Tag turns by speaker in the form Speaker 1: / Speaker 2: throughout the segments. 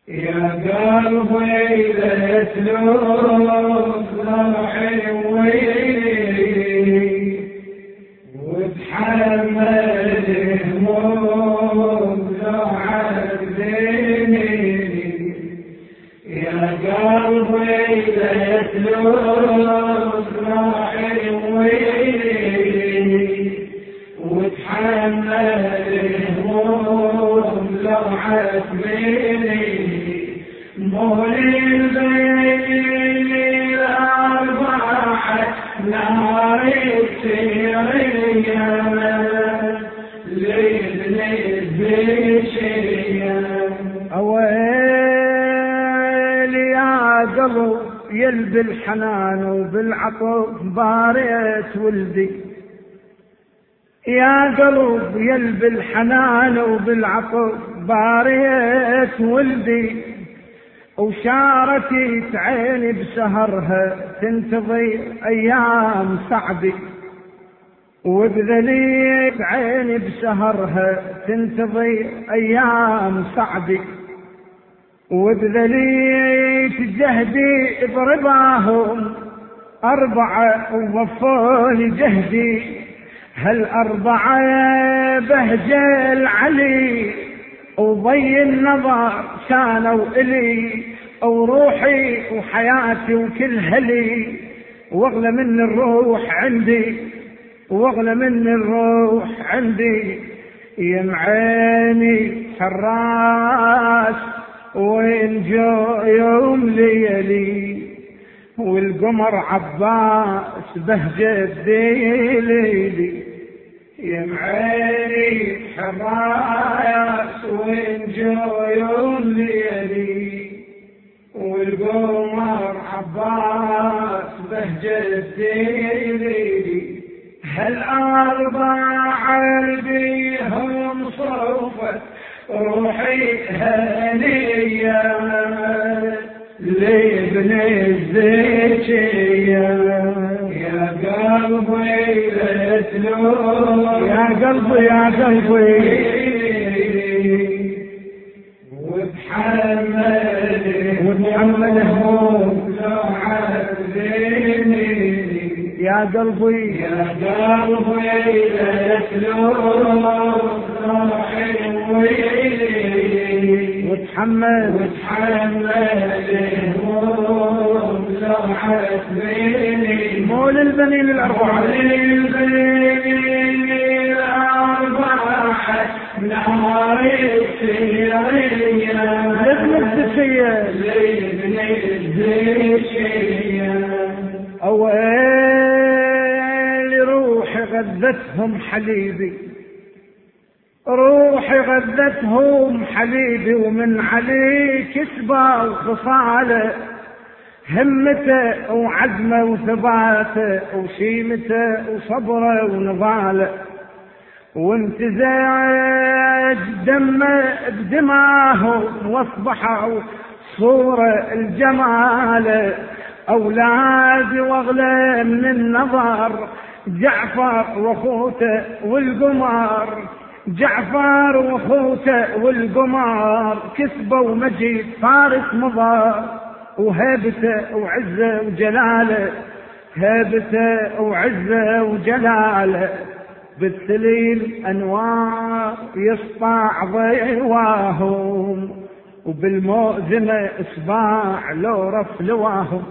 Speaker 1: يا قلبي لا تلوم روحي ويلي وتحمل هموم لو عذبني. يا قلبي لا تلوم روحي ويلي وتحمل هموم لو عذبني. مولي البيت الأربعة نار السيرية ليبني البشرية.
Speaker 2: أويلي يا قلب يلبي الحنان وبالعطف باريت ولدي. يا قلب يلبي الحنان وبالعطف باريت ولدي. وشاركت عيني بسهرها تنتظر أيام سعدي. وبذليت عيني بسهرها تنتظر أيام سعدي. وبذليت جهدي برباهم أربعة ووفوني جهدي. هالأربعة بهجل علي وضي النظر كانوا إلي وروحي وحياتي وكل هلي. واغلى من الروح عندي واغلى من الروح عندي. يمعيني حراس وين جو يوم ليلي والقمر عباس بهجة ليلي. يمعيني حراس وين جو يوم ليلي والقمر عباس بهجة ليلي. هالأربعة بيهم صوفت روحي هنية لابن الزكية. يا قلبي لا تلوم
Speaker 1: يا قلبي يا قلبي
Speaker 2: وتحمل هموم لو عذبني. يا قلبي
Speaker 1: يا قلبي لا تلوم روحي ويلي
Speaker 2: وتحمل
Speaker 1: هموم لو عذبني.
Speaker 2: مول البنين الأربعة
Speaker 1: نار السيرية
Speaker 2: لابن الزكية
Speaker 1: لابن الزكية.
Speaker 2: أويلي روحي غذتهم حليبي. روحي غذتهم حليبي ومن علي كسبة وخصالة. همته وعزمه وثباته وشيمته وصبره ونضاله. وامتزاج دمه بدماهم واصبحوا صورة الجمال. أولادي واغلى من النظر جعفر واخوته والقمر. جعفر واخوته والقمر كسبوا مجيد فارس مضى. وهيبته وعزه وجلاله هيبته وعزه وجلاله. بالسليل أنوار يسطع ضيواهم وبالمؤذنة إصباع لو رفلواهم.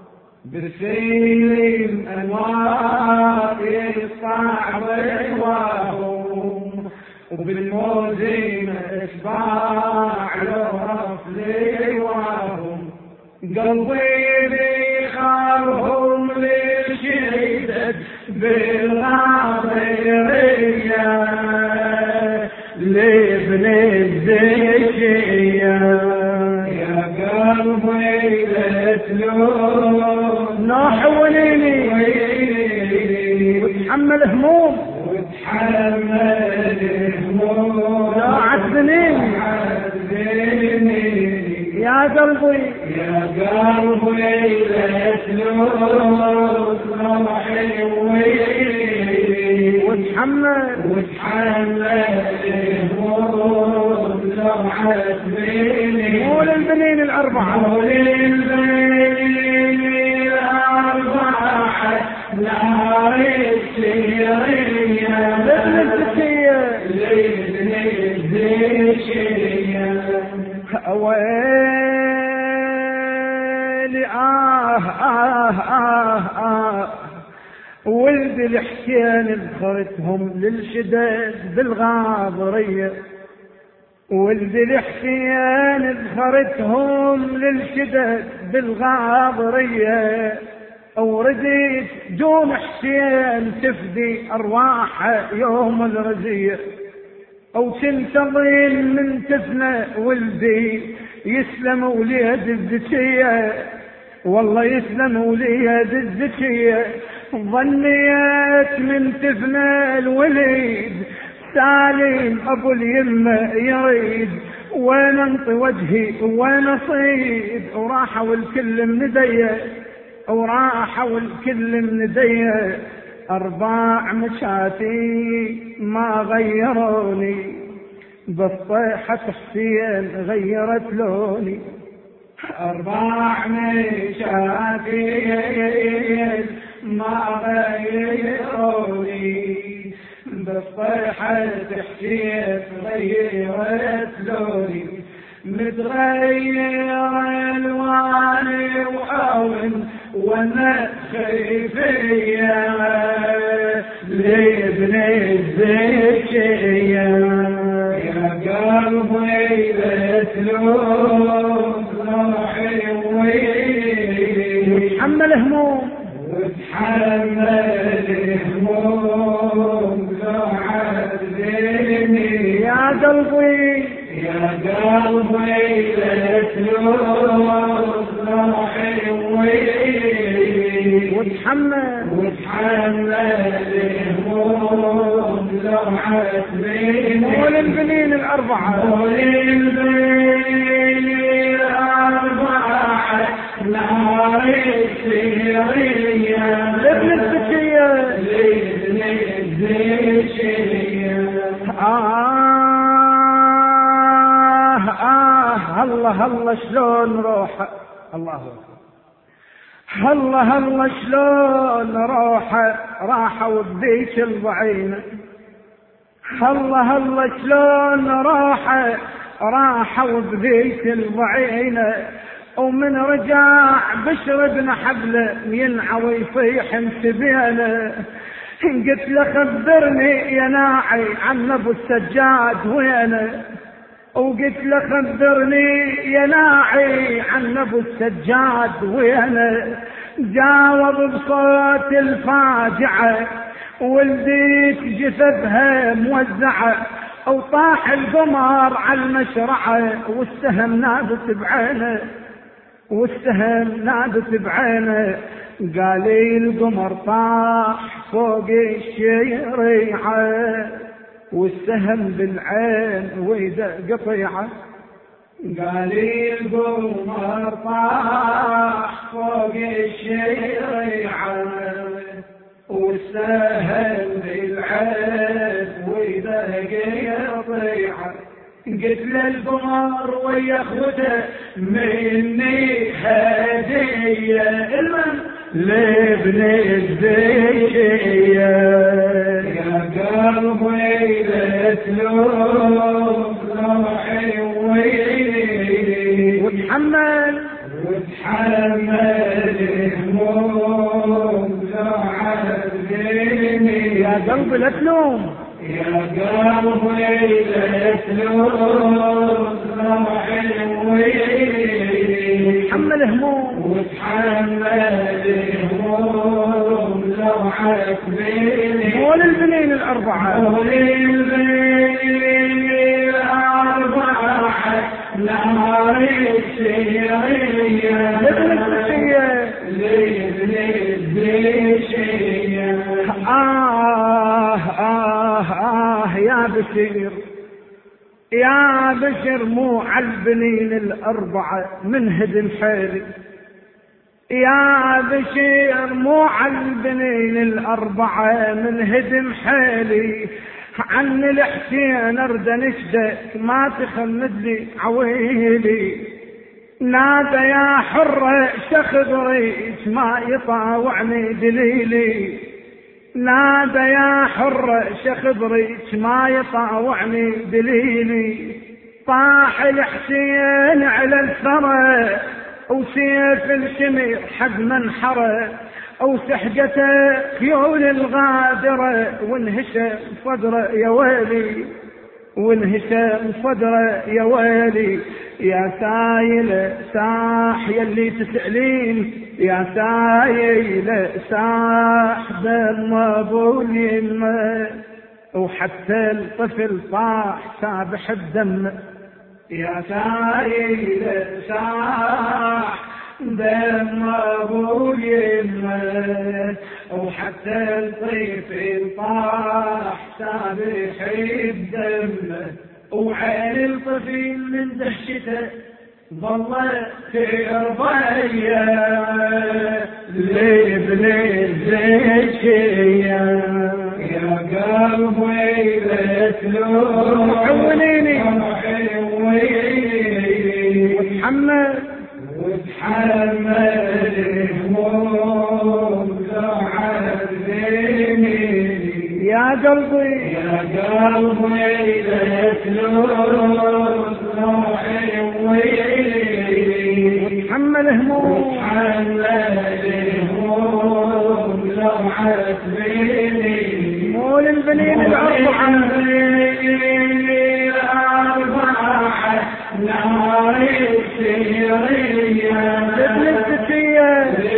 Speaker 1: بالسليل أنوار يسطع ضيواهم وبالمؤذنة إصباع لو رفلواهم. قلبي بخارهم لشدت بالغاضرية لابن الزكية. يا قلبي لا تلوم
Speaker 2: نوح وليلي وتحمل هموم لا عذبني. يا قلبي
Speaker 1: يا قلبي لا تلوم روحي ويلي
Speaker 2: وتحمل
Speaker 1: هموم لو عذبني.
Speaker 2: البنين الأربعة.
Speaker 1: مولي البنين الأربعة نار السيرية
Speaker 2: لابن الزكية
Speaker 1: لابن الزكية
Speaker 2: ويلي ولد الحسين ذكرتهم للشداد بالغابرية. ولد الحسين ذكرتهم للشداد بالغابرية. ورديت جون حسين تفدي أرواحه يوم الرزية. أو تنتظر من تفنى ولدي يسلم وليد الزكية. والله يسلم وليد الزكية. ظنيت من تفنى الوليد سالم أبو اليمة يريد. وين انطي وجهي وين اصيد. وراحوا الكل مندية وراحوا الكل مندية. 4 مشاتي ما غيروني بس طيحة حسين غيرت لوني.
Speaker 1: 4 مشاتي ما غيروني بس طيحة حسين غيرت لوني. متغير الواني وأون وانا خيفية لابن الزكية. يا قلبي بتلوم روحي
Speaker 2: وتحمل هموم
Speaker 1: وتحمل هموم لو عذبني.
Speaker 2: يا قلبي
Speaker 1: يا قلبي بتلوم روحي
Speaker 2: وتحمل
Speaker 1: هموم لو عذبني.
Speaker 2: مول البنين الأربعة
Speaker 1: مولي البنين الأربعة نار السيرية
Speaker 2: لابن الزكية
Speaker 1: لابن الزكية.
Speaker 2: الله شلون روحه. الله الله شلون روحه راحوا بذيك الضعينة. الله شلون روحه راحوا بذيك الضعينة. ومن رجع بشر بن حبله ينعى ويصيح انتبينه. قلت له خبرني يا ناعي عن ابو السجاد وينه. وقلت له خبرني يا ناعي عن ابو السجاد وينه. جاوب بصوت الفاجعة ولديت جثثها موزعة. وطاح القمر على المشرعة والسهم نادت بعينه. والسهم نادت بعينه. قالي القمر طاح فوق الشريعة والسهم بالعين وإذا قطيعة.
Speaker 1: قالي القمر طاح فوق الشريعة والسهم بالعين وإذا قطيعة. قلت للقمر ويا اخوته مني هدية لابن الزكية. يا قلبي بتلوم روحي
Speaker 2: وتحمل
Speaker 1: هموم لو عذبني.
Speaker 2: يا قلبي لا تلوم.
Speaker 1: يا قلبي بتلوم روحي
Speaker 2: وتحمل هموم
Speaker 1: وتحمل هموم لو عذبني.
Speaker 2: مول البنين الأربعة
Speaker 1: مولي البنين الأربعة نار السيرية
Speaker 2: لابن الزكية
Speaker 1: لابن الزكية.
Speaker 2: يا بشير يا بشر مو عالبنين الأربعة من هدم حيري. يا بشير مو عالبنين الأربعة من هدم حيلي. عن الحسين ارد نشدك ما تخمد لي عويلي. نادى يا حرة شخبريك ما يطاوعني دليلي، نادى يا حرة شخبريك ما يطاوعني دليلي. طاح الحسين على الثرى وسيف الشمير حد منحره، وسحقته خيول الغادرة وانهشم صدره يا ويلي، وانهشم صدره يا ويلي. يا سايل ساح يلي تسألين، يا سايل ساح دم ابو اليمه، وحتى الطفل طاح سابح الدم. يا سايل ساح دم ابو اليمه، وحتى الطفل طاح سابح الدم. وعين الطفل من دهشته ظلت ترضيه لابن الزكيه. يا قلبي بتلوم عونيني وتحمل هموم تعذبني. يا قلبي وتحمل هموم لو عذبني. مول البنين الأربعة نار السيرية ابن الزكية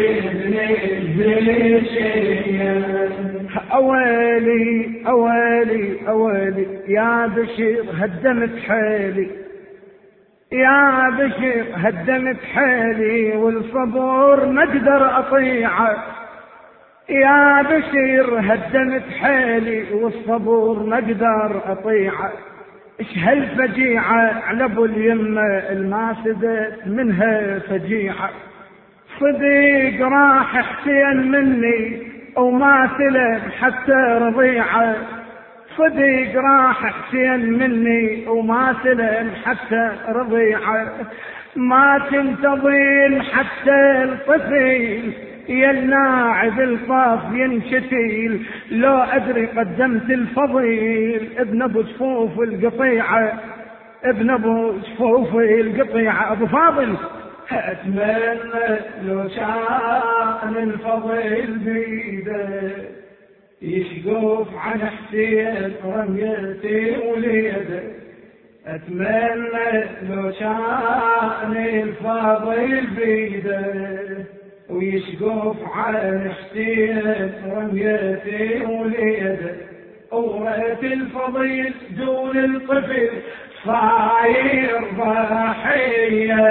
Speaker 2: أويلي أويلي أويلي يا بشير هدمت حيلي، يا بشير هدمت حيلي والصبر ما اقدر اطيعه. يا بشير هدمت حيلي والصبر ما اقدر اطيعه. ايش هالفجيعة على ابو اليمة الماسدت منها فجيعة. صديق راح حسين مني وما سلم حتى رضيعه، صديق راح حسين مني وما سلم حتى رضيعه. ما تنتظر حتى الطفل يا الناعب الصاف ينشتيل، لو ادري قدمت الفضيل ابن ابو جفوف القطيعه، ابن ابو جفوف القطيعه. ابو فاضل اتمنى لو شان الفضيل بيده يشقف عن حسين رميتي وليده. اتمنى لو شان الفضيل بيده ويشقف عن حسين رميتي وليده. ورأت الفضيل دون الطفل صاير ضحية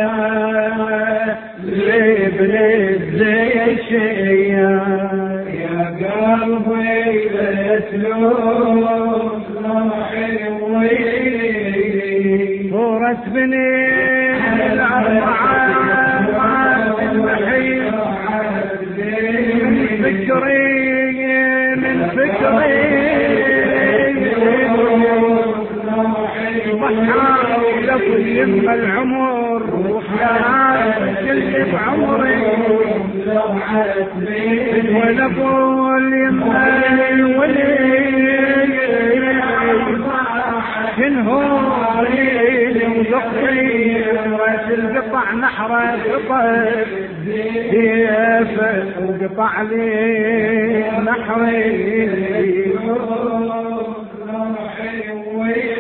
Speaker 2: لابن الزكية. يا قلبي بتلوم روحي ويلي. صورة بنين الأربعة من فكري ضحى لكل يم العمر وحياة كل بعمري ولقول يم الولي شنهوري وزقري راس القطع نحره قطر ديفه وقطع لي نحري